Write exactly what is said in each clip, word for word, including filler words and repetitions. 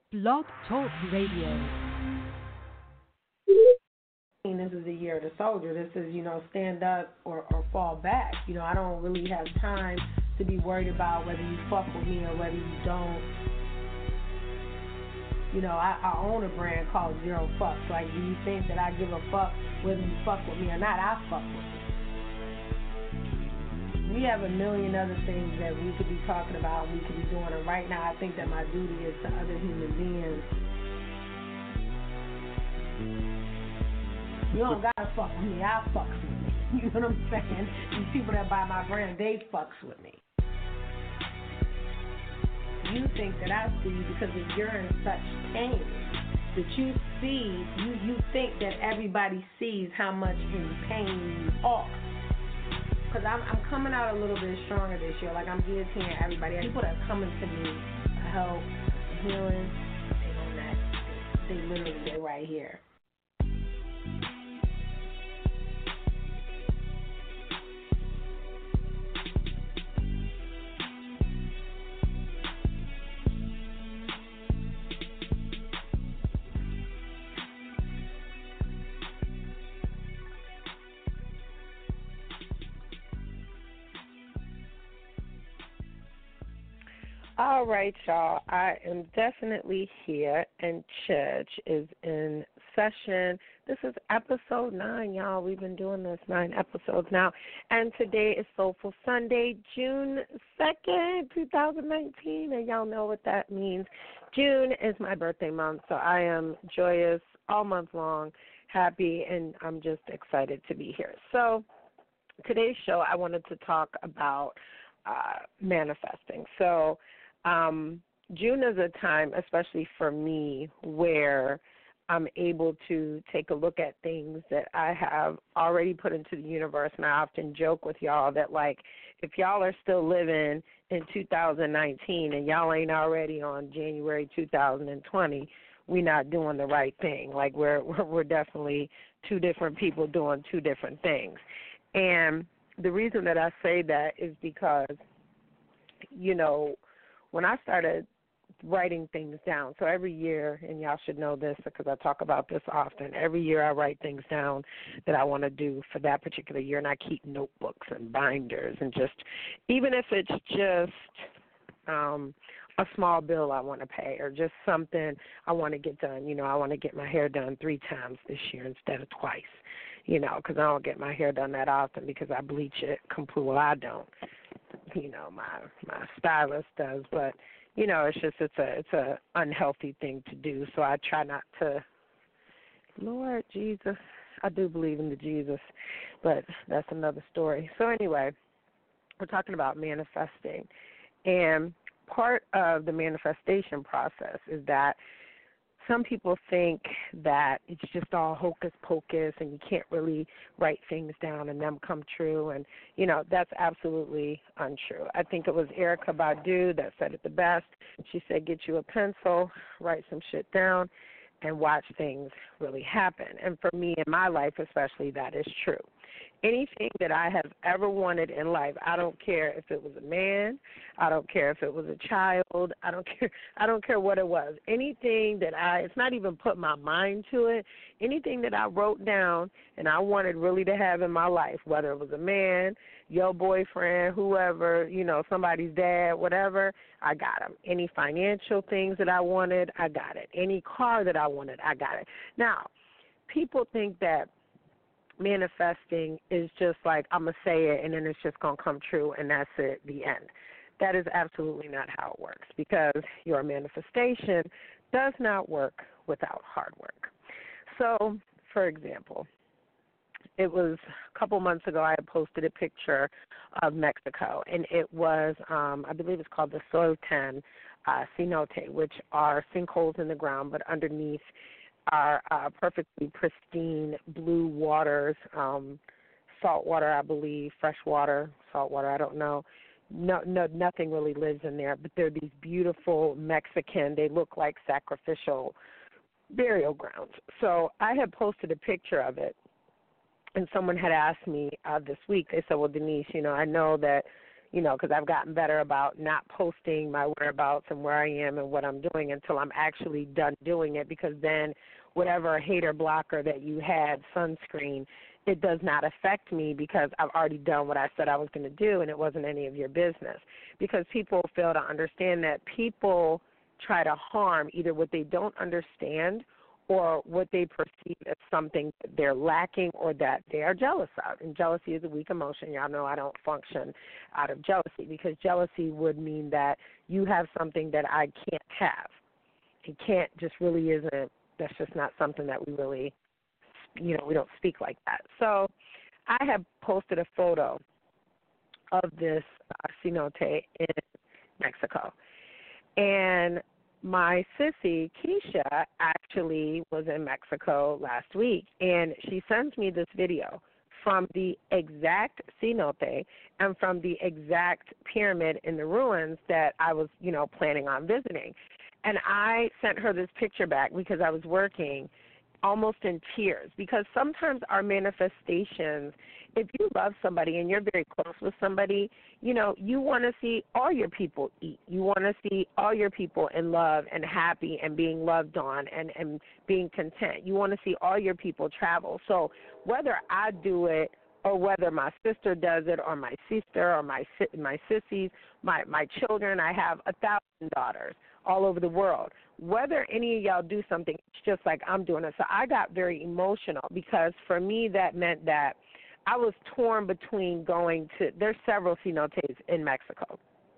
Blog Talk Radio. This is the year of the soldier. This is, you know, stand up or, or fall back. You know, I don't really have time to be worried about whether you fuck with me or whether you don't. You know, I, I own a brand called Zero Fucks. Like, do you think that I give a fuck whether you fuck with me or not? I fuck with you. We have a million other things that we could be talking about and we could be doing. And right now, I think that my duty is to other human beings. You don't gotta fuck with me, I fucks with me. You know what I'm saying? These people that buy my brand, they fucks with me. You think that I see you because if you're in such pain that you see, you, you think that everybody sees how much in pain you are. Because I'm, I'm coming out a little bit stronger this year. Like, I'm guillotining everybody. People that are coming to me for help, healing, they don't that. They, they literally, they right here. All right, y'all. I am definitely here, and church is in session. This is episode nine, y'all. We've been doing this nine episodes now, and today is Soulful Sunday, June second, twenty nineteen, and y'all know what that means. June is my birthday month, so I am joyous all month long, happy, and I'm just excited to be here. So today's show, I wanted to talk about uh, manifesting. So Um, June is a time, especially for me, where I'm able to take a look at things that I have already put into the universe. And I often joke with y'all that, like, if y'all are still living in two thousand nineteen and y'all ain't already on January two thousand twenty, we're not doing the right thing. Like, we're, we're, we're definitely two different people doing two different things. And the reason that I say that is because, you know, when I started writing things down, so every year, and y'all should know this because I talk about this often, every year I write things down that I want to do for that particular year, and I keep notebooks and binders and just, even if it's just um, a small bill I want to pay or just something I want to get done. You know, I want to get my hair done three times this year instead of twice, you know, because I don't get my hair done that often because I bleach it completely. Well, I don't. You know, my my stylist does, but you know, it's just it's a it's a unhealthy thing to do. So I try not to. Lord Jesus, I do believe in the Jesus, but that's another story. So anyway, we're talking about manifesting, and part of the manifestation process is that some people think that it's just all hocus pocus and you can't really write things down and them come true. And, you know, that's absolutely untrue. I think it was Erykah Badu that said it the best. She said, get you a pencil, write some shit down, and watch things really happen. And for me in my life especially, that is true. Anything that I have ever wanted in life, I don't care if it was a man, I don't care if it was a child, I don't care I don't care what it was. Anything that I, it's not even put my mind to it, anything that I wrote down and I wanted really to have in my life, whether it was a man, your boyfriend, whoever, you know, somebody's dad, whatever, I got them. Any financial things that I wanted, I got it. Any car that I wanted, I got it. Now, people think that manifesting is just like, I'm going to say it and then it's just going to come true and that's it, the end. That is absolutely not how it works because your manifestation does not work without hard work. So, for example, it was a couple months ago I had posted a picture of Mexico, and it was, um, I believe it's called the Soltan uh, Cenote, which are sinkholes in the ground, but underneath are uh, perfectly pristine blue waters, um, salt water, I believe, fresh water, salt water, I don't know. No, no, nothing really lives in there, but they're these beautiful Mexican, they look like sacrificial burial grounds. So I had posted a picture of it, and someone had asked me uh, this week, they said, well, Denise, you know, I know that you know, because I've gotten better about not posting my whereabouts and where I am and what I'm doing until I'm actually done doing it, because then whatever hater blocker that you had, sunscreen, it does not affect me because I've already done what I said I was going to do, and it wasn't any of your business. Because people fail to understand that people try to harm either what they don't understand or what they perceive as something that they're lacking or that they are jealous of. And jealousy is a weak emotion. Y'all know I don't function out of jealousy, because jealousy would mean that you have something that I can't have. It can't just really isn't, that's just not something that we really, you know, we don't speak like that. So I have posted a photo of this uh, cenote in Mexico. And my sissy, Keisha, actually was in Mexico last week, and she sends me this video from the exact cenote and from the exact pyramid in the ruins that I was, you know, planning on visiting. And I sent her this picture back because I was working almost in tears, because sometimes our manifestations, if you love somebody and you're very close with somebody, you know, you want to see all your people eat. You want to see all your people in love and happy and being loved on and, and being content. You want to see all your people travel. So whether I do it or whether my sister does it or my sister or my my sissies, my, my children, I have a thousand daughters all over the world. Whether any of y'all do something, it's just like I'm doing it. So I got very emotional, because for me that meant that I was torn between going to, there's several cenotes in Mexico,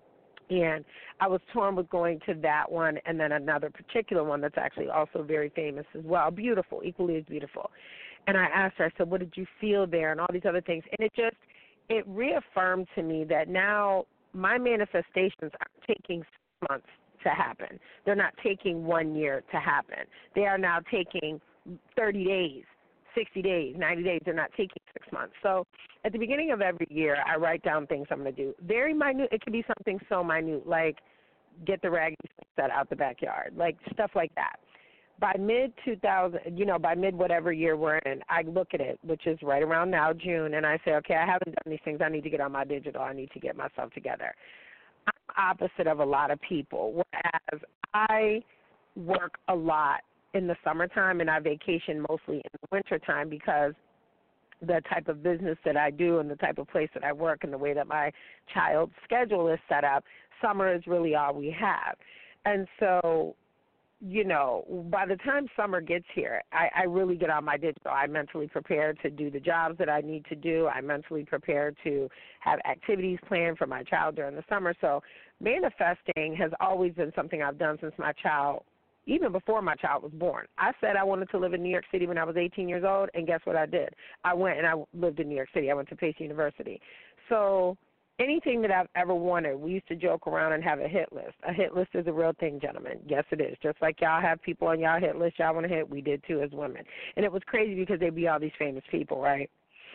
and I was torn with going to that one and then another particular one that's actually also very famous as well, beautiful, equally as beautiful. And I asked her, I said, what did you feel there, and all these other things. And it just, it reaffirmed to me that now my manifestations are taking six months to happen. They're not taking one year to happen. They are now taking thirty days, sixty days, ninety days. They're not taking six months. So at the beginning of every year, I write down things I'm going to do. Very minute. It could be something so minute, like get the raggedy set out the backyard, like stuff like that. By mid two thousand, you know, by mid whatever year we're in, I look at it, which is right around now, June, and I say, okay, I haven't done these things. I need to get on my digital. I need to get myself together. I'm opposite of a lot of people, whereas I work a lot in the summertime and I vacation mostly in the wintertime, because the type of business that I do and the type of place that I work and the way that my child's schedule is set up, summer is really all we have. And so, you know, by the time summer gets here, I, I really get on my digital. I mentally prepare to do the jobs that I need to do. I mentally prepare to have activities planned for my child during the summer. So manifesting has always been something I've done since my child, even before my child was born. I said I wanted to live in New York City when I was eighteen years old, and guess what I did? I went and I lived in New York City. I went to Pace University. So anything that I've ever wanted, we used to joke around and have a hit list. A hit list is a real thing, gentlemen. Yes, it is. Just like y'all have people on y'all hit list y'all want to hit, we did too as women. And it was crazy because they'd be all these famous people, right?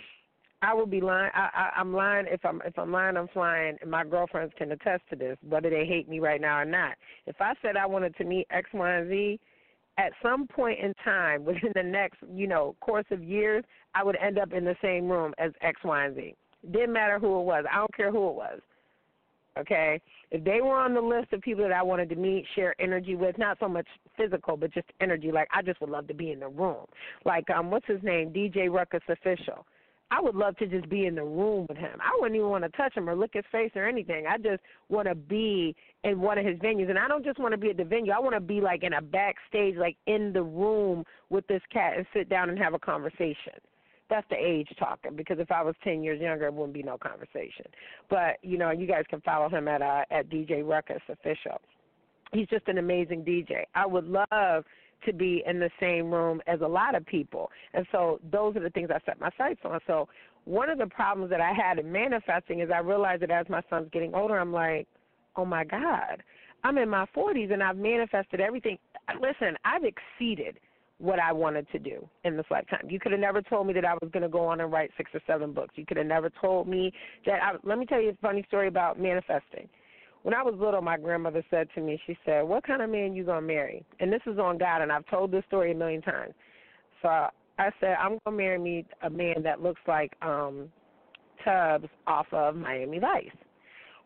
I would be lying. I, I, I'm lying. If I'm if I'm lying, I'm flying. And my girlfriends can attest to this, whether they hate me right now or not. If I said I wanted to meet X, Y, and Z, at some point in time within the next, you know, course of years, I would end up in the same room as X, Y, and Z. Didn't matter who it was. I don't care who it was. Okay? If they were on the list of people that I wanted to meet, share energy with, not so much physical, but just energy, like I just would love to be in the room. Like, um, what's his name? D J Ruckus Official. I would love to just be in the room with him. I wouldn't even want to touch him or look his face or anything. I just want to be in one of his venues. And I don't just want to be at the venue. I want to be, like, in a backstage, like, in the room with this cat and sit down and have a conversation. That's the age talking, because if I was ten years younger, it wouldn't be no conversation. But, you know, you guys can follow him at uh, at D J Ruckus Official. He's just an amazing D J. I would love to be in the same room as a lot of people. And so those are the things I set my sights on. So one of the problems that I had in manifesting is I realized that as my son's getting older, I'm like, oh, my God, I'm in my forties and I've manifested everything. Listen, I've exceeded what I wanted to do in this lifetime. You could have never told me that I was going to go on and write six or seven books. You could have never told me that I, let me tell you a funny story about manifesting. When I was little, my grandmother said to me, she said, what kind of man you going to marry? And this is on God, and I've told this story a million times. So I said, I'm going to marry me a man that looks like um, Tubbs off of Miami Vice.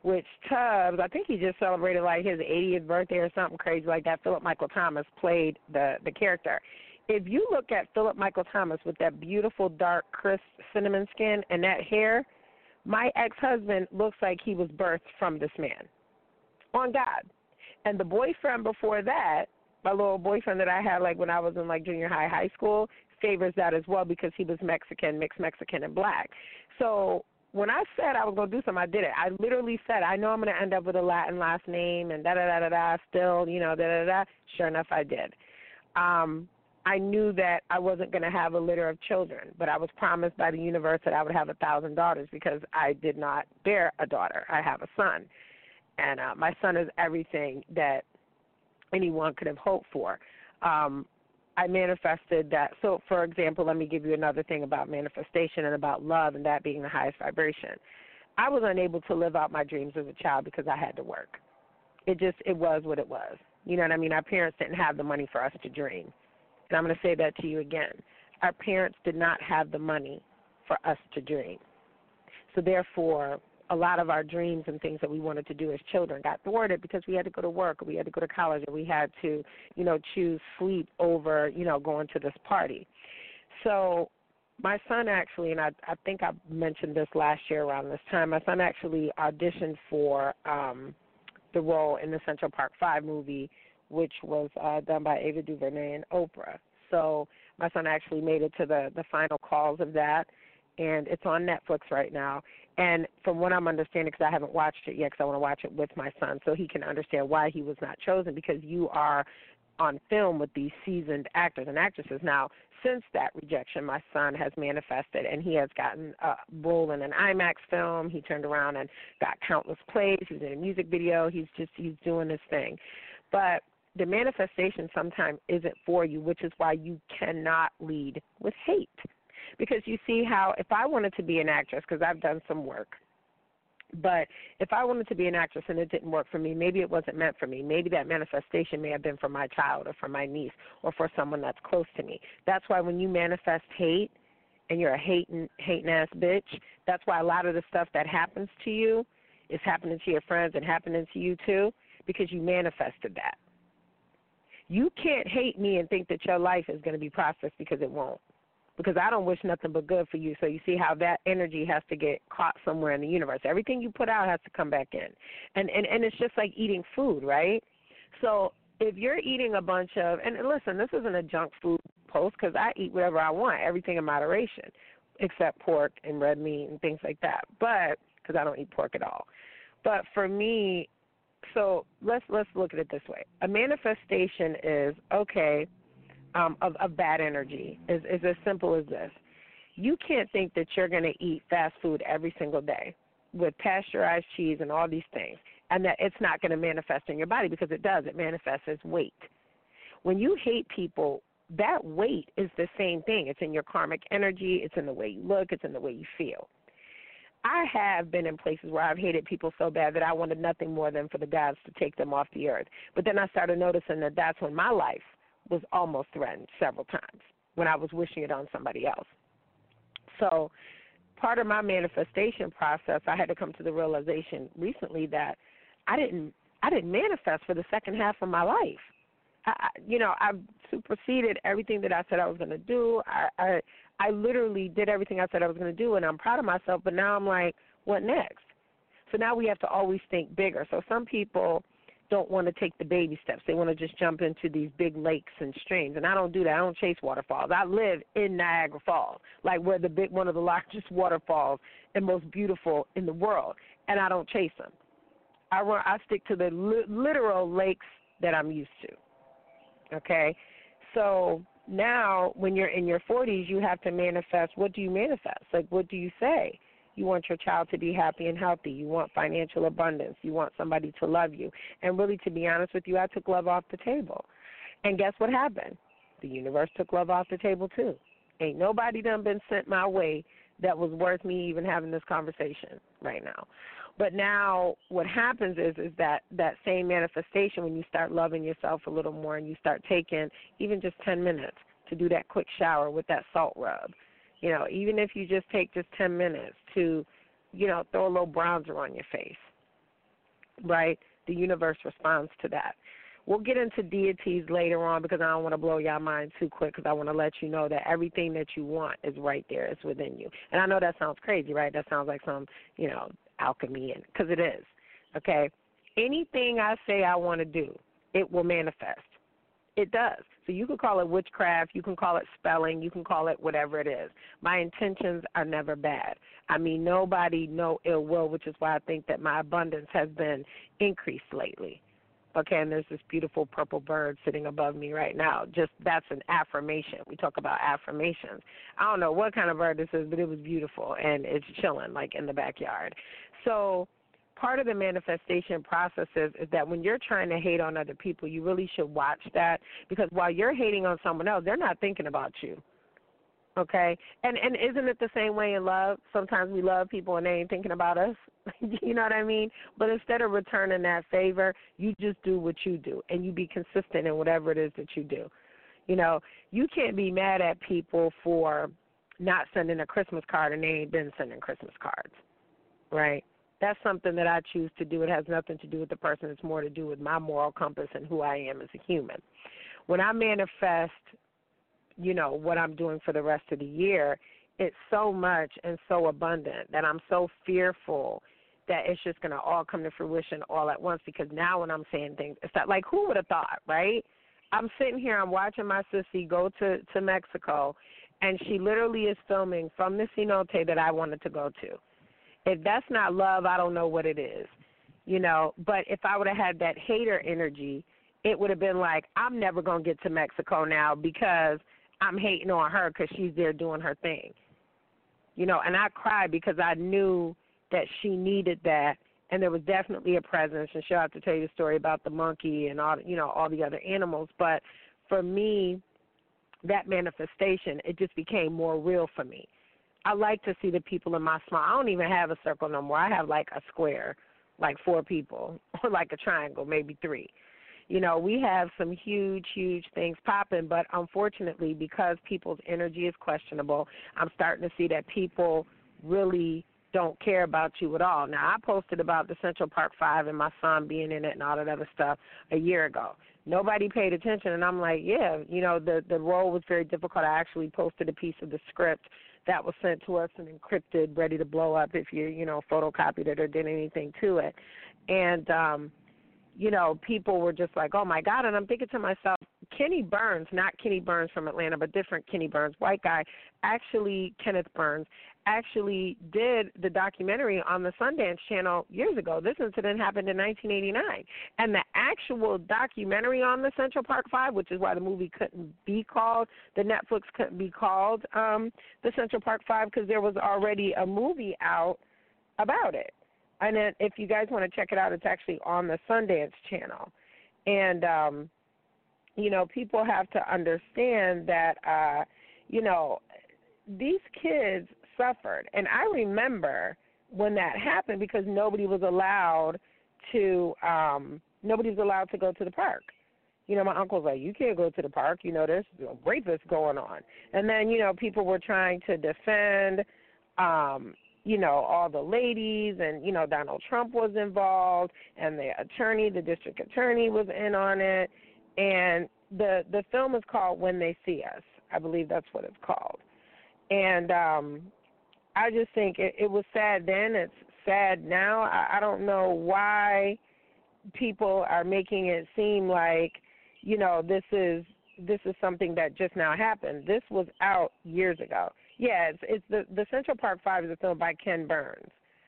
which Tubbs, I think he just celebrated like his eightieth birthday or something crazy like that. Philip Michael Thomas played the, the character. If you look at Philip Michael Thomas with that beautiful, dark, crisp cinnamon skin and that hair, my ex-husband looks like he was birthed from this man. On God. And the boyfriend before that, my little boyfriend that I had like when I was in like junior high, high school, favors that as well because he was Mexican, mixed Mexican and black. So when I said I was going to do something, I did it. I literally said, I know I'm going to end up with a Latin last name and da-da-da-da-da, still, you know, da-da-da. Sure enough, I did. Um, I knew that I wasn't going to have a litter of children, but I was promised by the universe that I would have a thousand daughters because I did not bear a daughter. I have a son, and uh, my son is everything that anyone could have hoped for. Um, I manifested that. So, for example, let me give you another thing about manifestation and about love and that being the highest vibration. I was unable to live out my dreams as a child because I had to work. It just, it was what it was. You know what I mean? Our parents didn't have the money for us to dream. And I'm going to say that to you again. Our parents did not have the money for us to dream. So, therefore, a lot of our dreams and things that we wanted to do as children got thwarted because we had to go to work or we had to go to college or we had to, you know, choose sleep over, you know, going to this party. So my son actually, and I, I think I mentioned this last year around this time, my son actually auditioned for um, the role in the Central Park Five movie, which was uh, done by Ava DuVernay and Oprah. So my son actually made it to the, the final calls of that, and it's on Netflix right now. And from what I'm understanding, because I haven't watched it yet, because I want to watch it with my son so he can understand why he was not chosen, because you are on film with these seasoned actors and actresses. Now, since that rejection, my son has manifested, and he has gotten a role in an IMAX film. He turned around and got countless plays. He was in a music video. He's just he's doing his thing. But the manifestation sometimes isn't for you, which is why you cannot lead with hate. Because you see how if I wanted to be an actress, because I've done some work, but if I wanted to be an actress and it didn't work for me, maybe it wasn't meant for me. Maybe that manifestation may have been for my child or for my niece or for someone that's close to me. That's why when you manifest hate and you're a hating, hating ass bitch, that's why a lot of the stuff that happens to you is happening to your friends and happening to you too, because you manifested that. You can't hate me and think that your life is going to be prosperous, because it won't. Because I don't wish nothing but good for you. So you see how that energy has to get caught somewhere in the universe. Everything you put out has to come back in. And and, and it's just like eating food, right? So if you're eating a bunch of, and listen, this isn't a junk food post because I eat whatever I want, everything in moderation, except pork and red meat and things like that. But, because I don't eat pork at all. But for me, so let's let's look at it this way. A manifestation is, okay, Um, of, of bad energy is, is as simple as this. You can't think that you're going to eat fast food every single day with pasteurized cheese and all these things, and that it's not going to manifest in your body, because it does. It manifests as weight. When you hate people, that weight is the same thing. It's in your karmic energy. It's in the way you look. It's in the way you feel. I have been in places where I've hated people so bad that I wanted nothing more than for the gods to take them off the earth. But then I started noticing that that's when my life was almost threatened several times, when I was wishing it on somebody else. So part of my manifestation process, I had to come to the realization recently that I didn't I didn't manifest for the second half of my life. I, you know, I superseded everything that I said I was going to do. I, I I literally did everything I said I was going to do, and I'm proud of myself, but now I'm like, what next? So now we have to always think bigger. So some people don't want to take the baby steps. They want to just jump into these big lakes and streams, and I don't do that. I don't chase waterfalls. I live in Niagara Falls, like where the big one of the largest waterfalls and most beautiful in the world, and I don't chase them. I run. I stick to the li- literal lakes that I'm used to. Okay, so now when you're in your forties, you have to manifest. What do you manifest? Like, what do you say? You want your child to be happy and healthy. You want financial abundance. You want somebody to love you. And really, to be honest with you, I took love off the table. And guess what happened? The universe took love off the table, too. Ain't nobody done been sent my way that was worth me even having this conversation right now. But now what happens is is that that same manifestation, when you start loving yourself a little more and you start taking even just ten minutes to do that quick shower with that salt rub, you know, even if you just take just ten minutes to, you know, throw a little bronzer on your face, right? The universe responds to that. We'll get into deities later on because I don't want to blow your mind too quick because I want to let you know that everything that you want is right there. It's within you. And I know that sounds crazy, right? That sounds like some, you know, alchemy, because it is, okay? Anything I say I want to do, it will manifest. It does. So you can call it witchcraft, you can call it spelling, you can call it whatever it is. My intentions are never bad. I mean, nobody, no ill will, which is why I think that my abundance has been increased lately. Okay, and there's this beautiful purple bird sitting above me right now. Just that's an affirmation. We talk about affirmations. I don't know what kind of bird this is, but it was beautiful, and it's chilling, like, in the backyard. So part of the manifestation process is, is that when you're trying to hate on other people, you really should watch that because while you're hating on someone else, they're not thinking about you. Okay? And and isn't it the same way in love? Sometimes we love people and they ain't thinking about us. You know what I mean? But instead of returning that favor, you just do what you do and you be consistent in whatever it is that you do. You know, you can't be mad at people for not sending a Christmas card and they ain't been sending Christmas cards, right? That's something that I choose to do. It has nothing to do with the person. It's more to do with my moral compass and who I am as a human. When I manifest, you know, what I'm doing for the rest of the year, it's so much and so abundant that I'm so fearful that it's just going to all come to fruition all at once because now when I'm saying things, it's not like who would have thought, right? I'm sitting here, I'm watching my sissy go to, to Mexico, and she literally is filming from the cenote that I wanted to go to. If that's not love, I don't know what it is, you know. But if I would have had that hater energy, it would have been like, I'm never going to get to Mexico now because I'm hating on her because she's there doing her thing. You know, and I cried because I knew that she needed that, and there was definitely a presence, and she'll have to tell you the story about the monkey and all, you know, all the other animals. But for me, that manifestation, it just became more real for me. I like to see the people in my small. I don't even have a circle no more. I have like a square, like four people, or like a triangle, maybe three. You know, we have some huge, huge things popping, but unfortunately, because people's energy is questionable, I'm starting to see that people really don't care about you at all. Now, I posted about the Central Park Five and my son being in it and all that other stuff a year ago. Nobody paid attention, and I'm like, yeah, you know, the, the role was very difficult. I actually posted a piece of the script that was sent to us and encrypted, ready to blow up if you, you know, photocopied it or did anything to it. And, um, you know, people were just like, oh, my God. And I'm thinking to myself, Kenny Burns, not Kenny Burns from Atlanta, but different Kenny Burns, white guy, actually, Kenneth Burns, actually did the documentary on the Sundance Channel years ago. This incident happened in nineteen eighty-nine. And the actual documentary on the Central Park Five, which is why the movie couldn't be called, the Netflix couldn't be called um, the Central Park Five because there was already a movie out about it. And then if you guys want to check it out, it's actually on the Sundance Channel. And, um, you know, people have to understand that, uh, you know, these kids suffered. And I remember when that happened because nobody was allowed to um, nobody was allowed to go to the park. You know, my uncle's like, you can't go to the park. You know, there's rapists going on. And then, you know, people were trying to defend um you know, all the ladies, and, you know, Donald Trump was involved, and the attorney, the district attorney was in on it. And the the film is called When They See Us. I believe that's what it's called. And um, I just think it, it was sad then. It's sad now. I, I don't know why people are making it seem like, you know, this is this is something that just now happened. This was out years ago. Yeah, it's, it's the, the Central Park Five is a film by Ken Burns,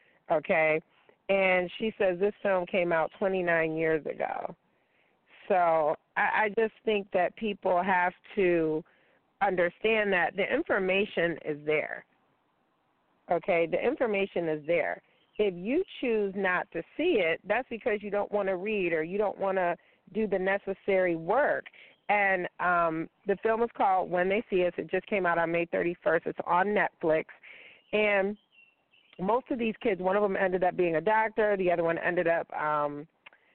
okay? And she says this film came out twenty-nine years ago. So I, I just think that people have to understand that the information is there, okay? The information is there. If you choose not to see it, that's because you don't want to read or you don't want to do the necessary work. And um, the film is called When They See Us. It just came out on May thirty-first. It's on Netflix. And most of these kids, one of them ended up being a doctor. The other one ended up, um,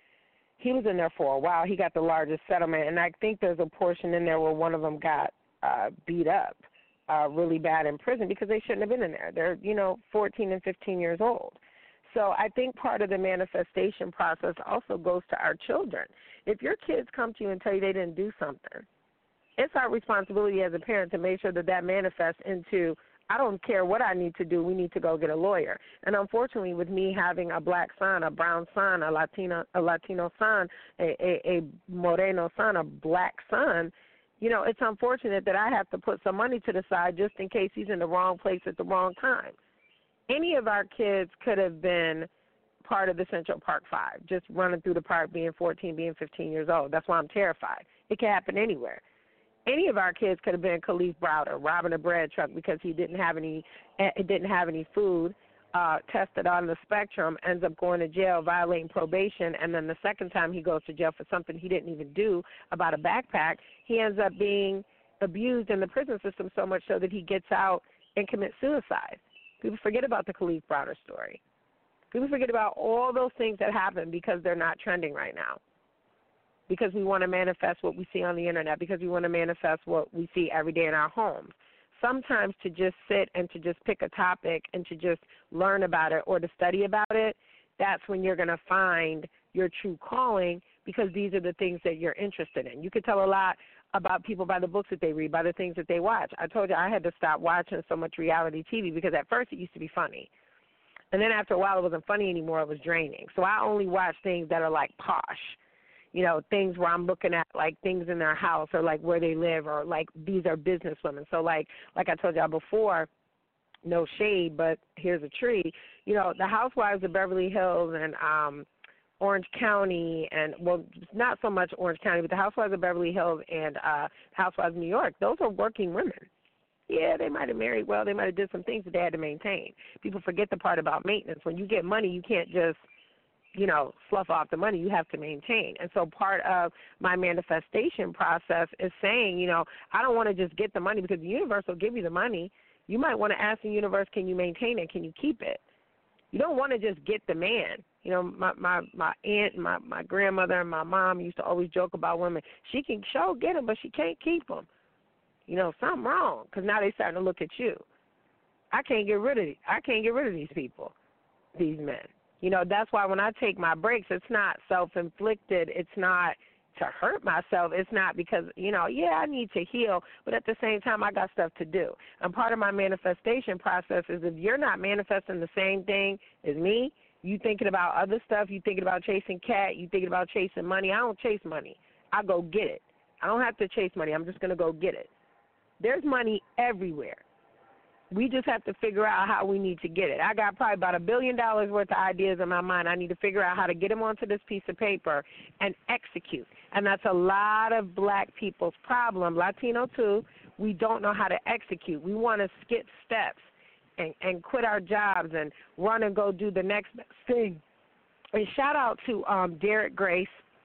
he was in there for a while. He got the largest settlement. And I think there's a portion in there where one of them got uh, beat up uh, really bad in prison because they shouldn't have been in there. They're, you know, fourteen and fifteen years old. So I think part of the manifestation process also goes to our children. If your kids come to you and tell you they didn't do something, it's our responsibility as a parent to make sure that that manifests into, I don't care what I need to do, we need to go get a lawyer. And unfortunately, with me having a black son, a brown son, a Latino, a Latino son, a, a, a Moreno son, a black son, you know, it's unfortunate that I have to put some money to the side just in case he's in the wrong place at the wrong time. Any of our kids could have been part of the Central Park Five, just running through the park, being fourteen, being fifteen years old. That's why I'm terrified. It can happen anywhere. Any of our kids could have been Khalif Browder, robbing a bread truck because he didn't have any, it didn't have any food, uh, tested on the spectrum, ends up going to jail, violating probation, and then the second time he goes to jail for something he didn't even do about a backpack, he ends up being abused in the prison system so much so that he gets out and commits suicide. People forget about the Khalif Browder story. People forget about all those things that happen because they're not trending right now, because we want to manifest what we see on the internet, because we want to manifest what we see every day in our homes. Sometimes to just sit and to just pick a topic and to just learn about it or to study about it, that's when you're going to find your true calling, because these are the things that you're interested in. You could tell a lot about people by the books that they read, by the things that they watch. I told you I had to stop watching so much reality T V because at first it used to be funny. And then after a while it wasn't funny anymore, it was draining. So I only watch things that are like posh, you know, things where I'm looking at like things in their house or like where they live or like these are business women. So like like I told y'all before, no shade, but here's a tree. You know, the Housewives of Beverly Hills and um Orange County, and, well, not so much Orange County, but the Housewives of Beverly Hills and uh, Housewives of New York, those are working women. Yeah, they might have married well. They might have did some things that they had to maintain. People forget the part about maintenance. When you get money, you can't just, you know, slough off the money. You have to maintain. And so part of my manifestation process is saying, you know, I don't want to just get the money because the universe will give you the money. You might want to ask the universe, can you maintain it? Can you keep it? You don't want to just get the man. You know, my my my aunt, my my grandmother, and my mom used to always joke about women. She can show get them, but she can't keep them. You know, something wrong, because now they're starting to look at you. I can't get rid of these. I can't get rid of these people, these men. You know, that's why when I take my breaks, it's not self-inflicted. It's not to hurt myself. It's not because, you know, yeah, I need to heal, but at the same time, I got stuff to do. And part of my manifestation process is if you're not manifesting the same thing as me, you thinking about other stuff, you thinking about chasing cat, you thinking about chasing money. I don't chase money. I go get it. I don't have to chase money. I'm just going to go get it. There's money everywhere. We just have to figure out how we need to get it. I got probably about a billion dollars worth of ideas in my mind. I need to figure out how to get them onto this piece of paper and execute. And that's a lot of black people's problem, Latino too. We don't know how to execute. We want to skip steps and, and quit our jobs and run and go do the next thing. And shout out to um, Derek Grace,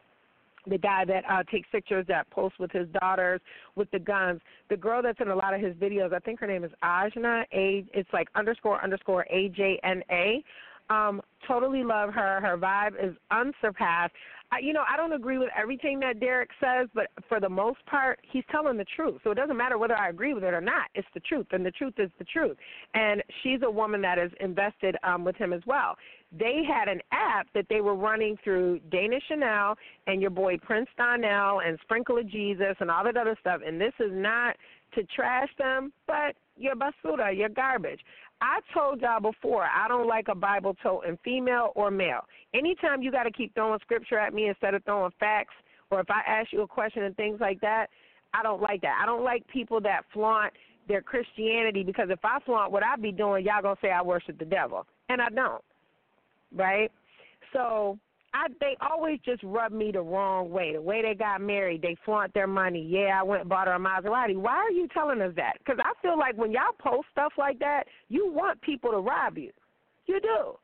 the guy that uh, takes pictures, that posts with his daughters with the guns. The girl that's in a lot of his videos, I think her name is Ajna. A, it's like underscore underscore A J N A. Um, totally love her. Her vibe is unsurpassed. I, you know, I don't agree with everything that Derek says, but for the most part, he's telling the truth. So it doesn't matter whether I agree with it or not. It's the truth, and the truth is the truth. And she's a woman that is invested um, with him as well. They had an app that they were running through Dana Chanel and your boy Prince Donnell and Sprinkle of Jesus and all that other stuff. And this is not to trash them, but you're basura, you're garbage. I told y'all before, I don't like a Bible toting female or male. Anytime you got to keep throwing scripture at me instead of throwing facts, or if I ask you a question and things like that, I don't like that. I don't like people that flaunt their Christianity, because if I flaunt what I be doing, y'all going to say I worship the devil, and I don't, right? So I, they always just rub me the wrong way. The way they got married, they flaunt their money. Yeah, I went and bought her a Maserati. Why are you telling us that? Because I feel like when y'all post stuff like that, you want people to rob you. You do.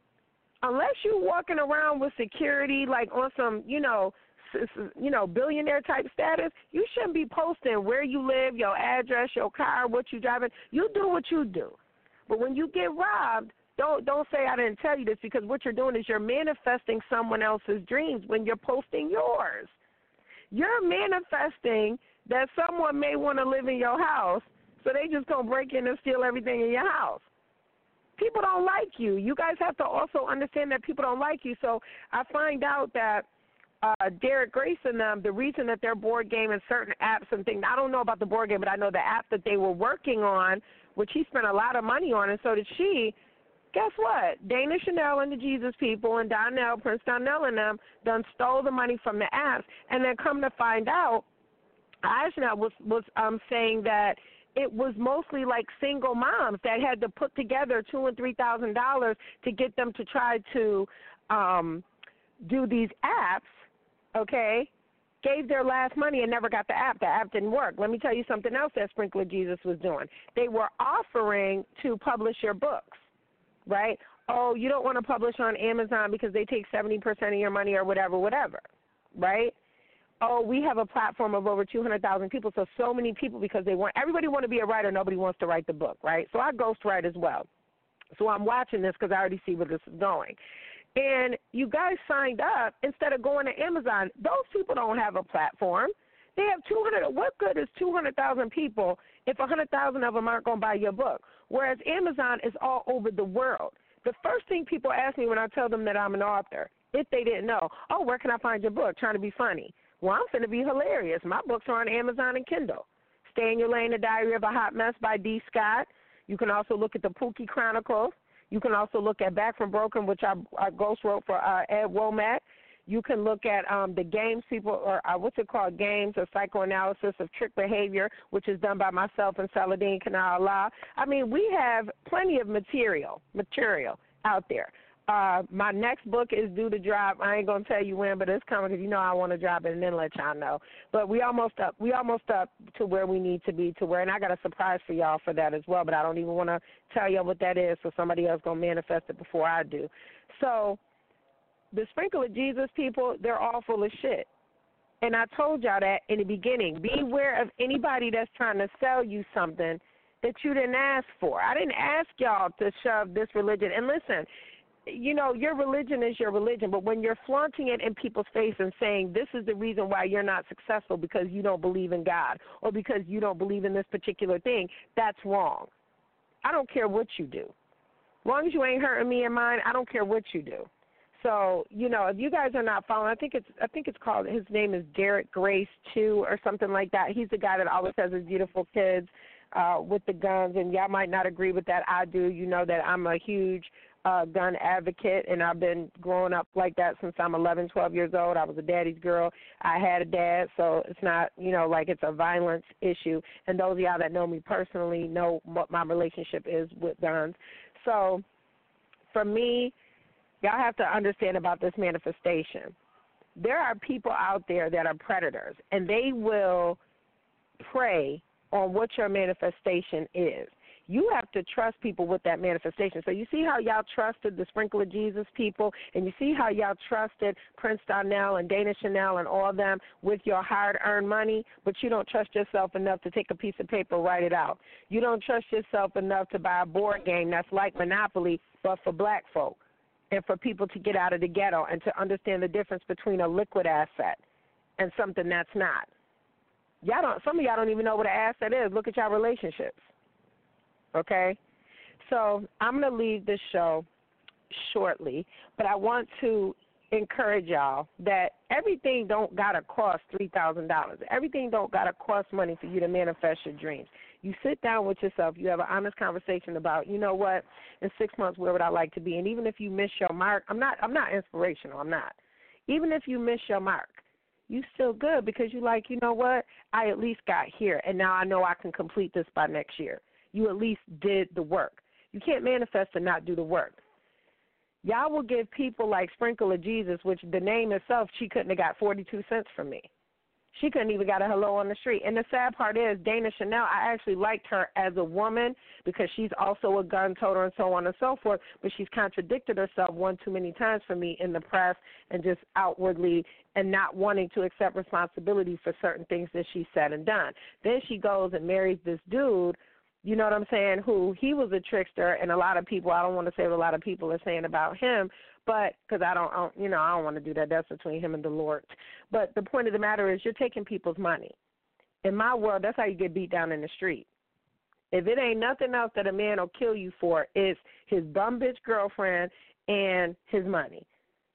Unless you're walking around with security, like on some, you know, you know, billionaire type status, you shouldn't be posting where you live, your address, your car, what you driving. You do what you do. But when you get robbed, Don't don't say I didn't tell you this, because what you're doing is you're manifesting someone else's dreams when you're posting yours. You're manifesting that someone may want to live in your house, so they just gonna break in and steal everything in your house. people don't like you. You guys have to also understand that people don't like you. So I find out that uh, Derek Grace and them, the reason that their board game and certain apps and things, I don't know about the board game, but I know the app that they were working on, which he spent a lot of money on, and so did she. Guess what? Dana Chanel and the Jesus people and Donnell, Prince Donnell and them done stole the money from the apps, and then come to find out, Aisha was, was um, saying that it was mostly like single moms that had to put together two and three thousand dollars to get them to try to um, do these apps. Okay, gave their last money and never got the app. The app didn't work. Let me tell you something else that Sprinkler Jesus was doing. They were offering to publish your books, right? Oh, you don't want to publish on Amazon because they take seventy percent of your money or whatever, whatever, right? Oh, we have a platform of over two hundred thousand people, so so many people because they want, everybody want to be a writer, nobody wants to write the book, right? So I ghostwrite as well. So I'm watching this because I already see where this is going. And you guys signed up instead of going to Amazon. Those people don't have a platform. They have two hundred. What good is two hundred thousand people if one hundred thousand of them aren't going to buy your book? Whereas Amazon is all over the world. The first thing people ask me when I tell them that I'm an author, if they didn't know, oh, where can I find your book? Trying to be funny. Well, I'm going to be hilarious. My books are on Amazon and Kindle. Stay in Your Lane, The Diary of a Hot Mess by D. Scott. You can also look at the Pookie Chronicles. You can also look at Back from Broken, which I, I ghost wrote for uh, Ed Womack. You can look at um, the games people, or uh, what's it called, games or psychoanalysis of trick behavior, which is done by myself and Saladin Kana Allah. I mean, we have plenty of material, material out there. Uh, my next book is due to drop. I ain't gonna tell you when, but it's coming because you know I want to drop it and then let y'all know. But we almost up. We almost up to where we need to be to where, and I got a surprise for y'all for that as well. But I don't even want to tell y'all what that is, so somebody else gonna manifest it before I do. So the Sprinkle of Jesus people, they're all full of shit. And I told y'all that in the beginning. Beware of anybody that's trying to sell you something that you didn't ask for. I didn't ask y'all to shove this religion. And listen, you know, your religion is your religion, but when you're flaunting it in people's face and saying this is the reason why you're not successful because you don't believe in God or because you don't believe in this particular thing, that's wrong. I don't care what you do. As long as you ain't hurting me and mine, I don't care what you do. So, you know, if you guys are not following, I think it's I think it's called, his name is Derek Grace two or something like that. He's the guy that always has his beautiful kids uh, with the guns, and y'all might not agree with that. I do. You know that I'm a huge uh, gun advocate, and I've been growing up like that since I'm eleven, twelve years old. I was a daddy's girl. I had a dad, so it's not, you know, like it's a violence issue. And those of y'all that know me personally know what my relationship is with guns. So for me, y'all have to understand about this manifestation. There are people out there that are predators, and they will prey on what your manifestation is. You have to trust people with that manifestation. So you see how y'all trusted the Sprinkle of Jesus people, and you see how y'all trusted Prince Donnell and Dana Chanel and all of them with your hard-earned money, but you don't trust yourself enough to take a piece of paper, write it out. You don't trust yourself enough to buy a board game that's like Monopoly, but for black folk, and for people to get out of the ghetto and to understand the difference between a liquid asset and something that's not. Y'all don't. Some of y'all don't even know what an asset is. Look at y'all relationships. Okay? So I'm going to leave this show shortly, but I want to encourage y'all that everything don't got to cost three thousand dollars. Everything don't got to cost money for you to manifest your dreams. You sit down with yourself. You have an honest conversation about, you know what, in six months, where would I like to be? And even if you miss your mark, I'm not, I'm not inspirational. I'm not. Even if you miss your mark, you still good because you like, you know what, I at least got here, and now I know I can complete this by next year. You at least did the work. You can't manifest and not do the work. Y'all will give people like Sprinkle of Jesus, which the name itself, she couldn't have got forty-two cents from me. She couldn't even got a hello on the street. And the sad part is, Dana Chanel, I actually liked her as a woman because she's also a gun toter and so on and so forth, but she's contradicted herself one too many times for me in the press and just outwardly and not wanting to accept responsibility for certain things that she said and done. Then she goes and marries this dude, you know what I'm saying, who he was a trickster, and a lot of people, I don't want to say what a lot of people are saying about him, but because I don't, I don't, you know, I don't want to do that. That's between him and the Lord. But the point of the matter is you're taking people's money. In my world, that's how you get beat down in the street. If it ain't nothing else that a man will kill you for, it's his bum bitch girlfriend and his money.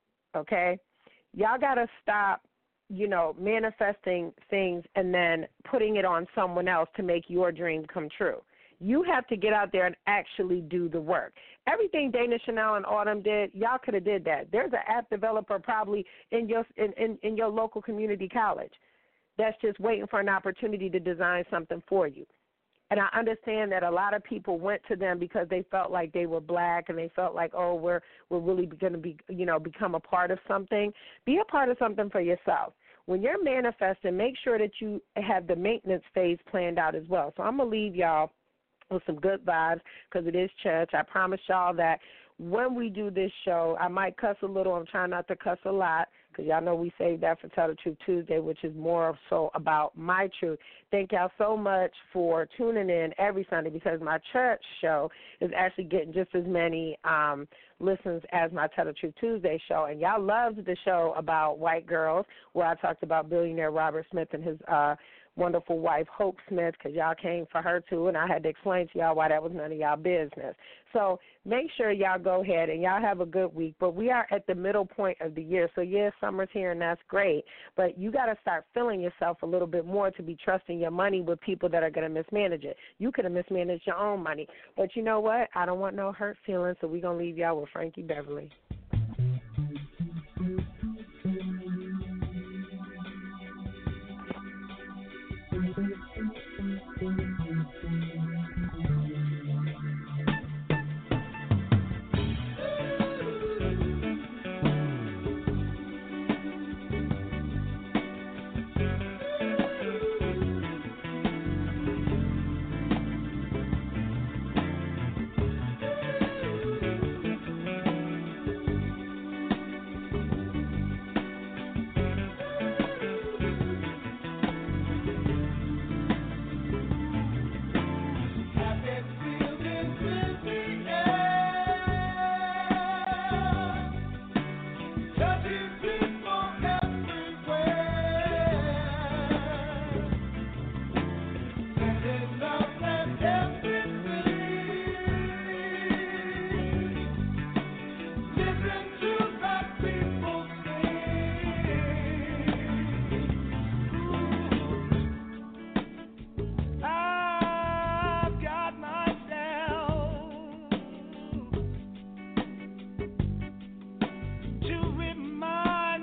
Okay? Y'all got to stop, you know, manifesting things and then putting it on someone else to make your dream come true. You have to get out there and actually do the work. Everything Dana, Chanel, and Autumn did, y'all could have did that. There's an app developer probably in your in, in, in your local community college that's just waiting for an opportunity to design something for you. And I understand that a lot of people went to them because they felt like they were black and they felt like, oh, we're we're really going to be, you know, become a part of something. Be a part of something for yourself. When you're manifesting, make sure that you have the maintenance phase planned out as well. So I'm going to leave y'all with some good vibes because it is church. I promise y'all that when we do this show, I might cuss a little. I'm trying not to cuss a lot because y'all know we saved that for Tell the Truth Tuesday, which is more so about my truth. Thank y'all so much for tuning in every Sunday because my church show is actually getting just as many um, listens as my Tell the Truth Tuesday show. And y'all loved the show about white girls where I talked about billionaire Robert Smith and his uh wonderful wife, Hope Smith, because y'all came for her too, and I had to explain to y'all why that was none of y'all business. So make sure y'all go ahead and y'all have a good week. But we are at the middle point of the year, so yes, summer's here, and that's great. But you got to start feeling yourself a little bit more to be trusting your money with people that are going to mismanage it. You could have mismanaged your own money. But you know what? I don't want no hurt feelings, so we're going to leave y'all with Frankie Beverly.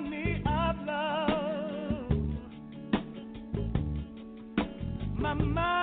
My mind